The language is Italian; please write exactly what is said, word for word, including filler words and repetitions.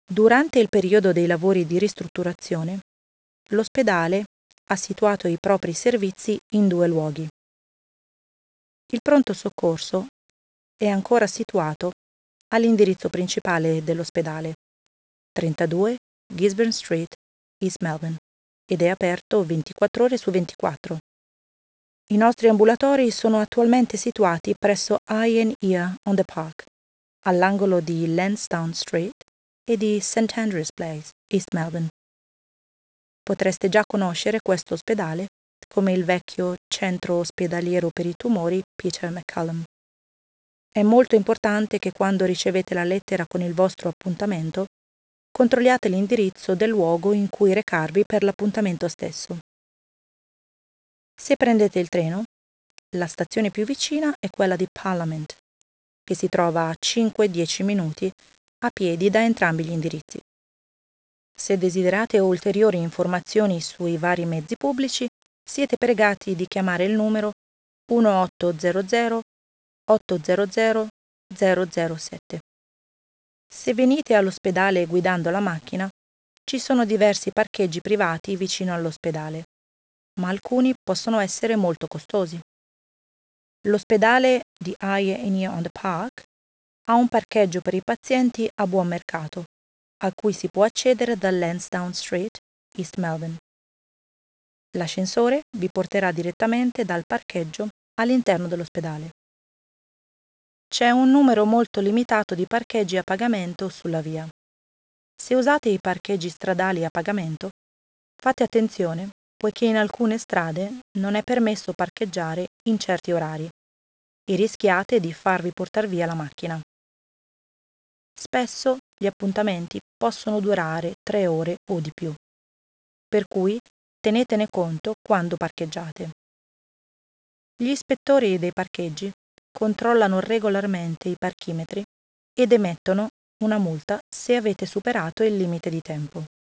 Durante il periodo dei lavori di ristrutturazione, l'ospedale ha situato i propri servizi in due luoghi. Il pronto soccorso è ancora situato all'indirizzo principale dell'ospedale, trentadue Gisborne Street, East Melbourne, ed è aperto ventiquattro ore su ventiquattro. I nostri ambulatori sono attualmente situati presso Eye and Ear on the Park, all'angolo di Lansdowne Street e di St Andrew's Place, East Melbourne. Potreste già conoscere questo ospedale come il vecchio centro ospedaliero per i tumori Peter MacCallum. È molto importante che quando ricevete la lettera con il vostro appuntamento, controlliate l'indirizzo del luogo in cui recarvi per l'appuntamento stesso. Se prendete il treno, la stazione più vicina è quella di Parliament, che si trova a cinque dieci minuti a piedi da entrambi gli indirizzi. Se desiderate ulteriori informazioni sui vari mezzi pubblici, siete pregati di chiamare il numero uno otto zero zero otto zero zero zero zero sette. Se venite all'ospedale guidando la macchina, ci sono diversi parcheggi privati vicino all'ospedale, ma alcuni possono essere molto costosi. L'ospedale di Eye and Ear on the Park ha un parcheggio per i pazienti a buon mercato, a cui si può accedere da Lansdowne Street, East Melbourne. L'ascensore vi porterà direttamente dal parcheggio all'interno dell'ospedale. C'è un numero molto limitato di parcheggi a pagamento sulla via. Se usate i parcheggi stradali a pagamento, fate attenzione, poiché in alcune strade non è permesso parcheggiare in certi orari e rischiate di farvi portar via la macchina. Spesso gli appuntamenti possono durare tre ore o di più, per cui tenetene conto quando parcheggiate. Gli ispettori dei parcheggi controllano regolarmente i parchimetri ed emettono una multa se avete superato il limite di tempo.